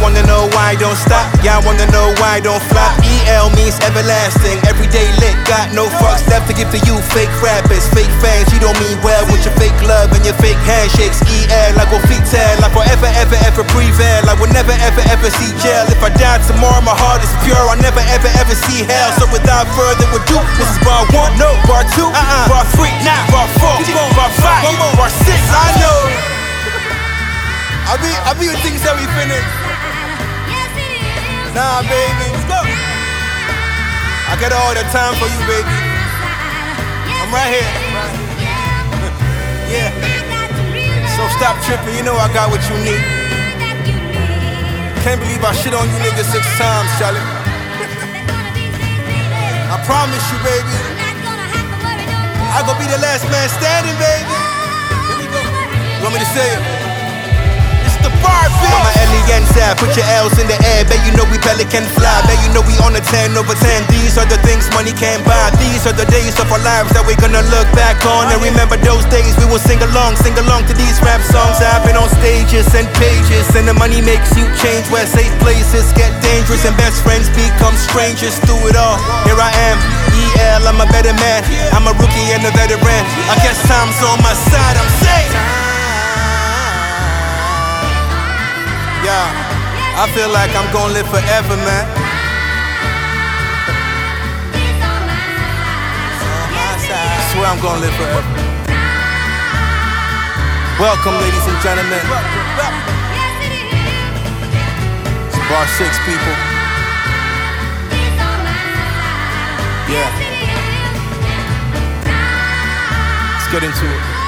wanna know why I don't stop. Y'all wanna know why I don't flop. EL means everlasting, everyday lit. Got no fucks left to give to you fake rappers, fake fans. You don't mean well with your fake love and your fake handshakes. EL, I go feet tell, I forever ever ever prevail. I will never ever ever see jail. If I die tomorrow, my heart is pure. I'll never ever ever see hell. So without further ado, this is bar 1, no, bar 2, bar 3, bar 4, bar 5, bar 6. I know. I be with things that we finish. Nah, baby. Let's go. I got all the time for you, baby. I'm right here. Yeah. So stop tripping. You know I got what you need. Can't believe I shit on you niggas 6 times, Charlie. I promise you, baby. I gon' be the last man standing, baby. Here we go. You want me to say it? It's the bar, bitch. I'm an alien side. Put your L's in the air. Bet you know we pelican fly. Bet you know we on a 10 over 10. These are the things money can't buy. These are the days of our lives that we're gonna look back on and remember those days. We will sing along to these rap songs. I've been on stages and pages, and the money makes you change. Where safe places get dangerous and best friends become strangers. Through it all, here I am. EL, I'm a better man. I'm a rookie and a veteran. I guess time's on my side. I'm safe. Yeah, I feel like I'm gonna live forever, man. I swear I'm gonna live forever. Welcome, ladies and gentlemen. It's bar 6, people. Yeah. Let's get into it.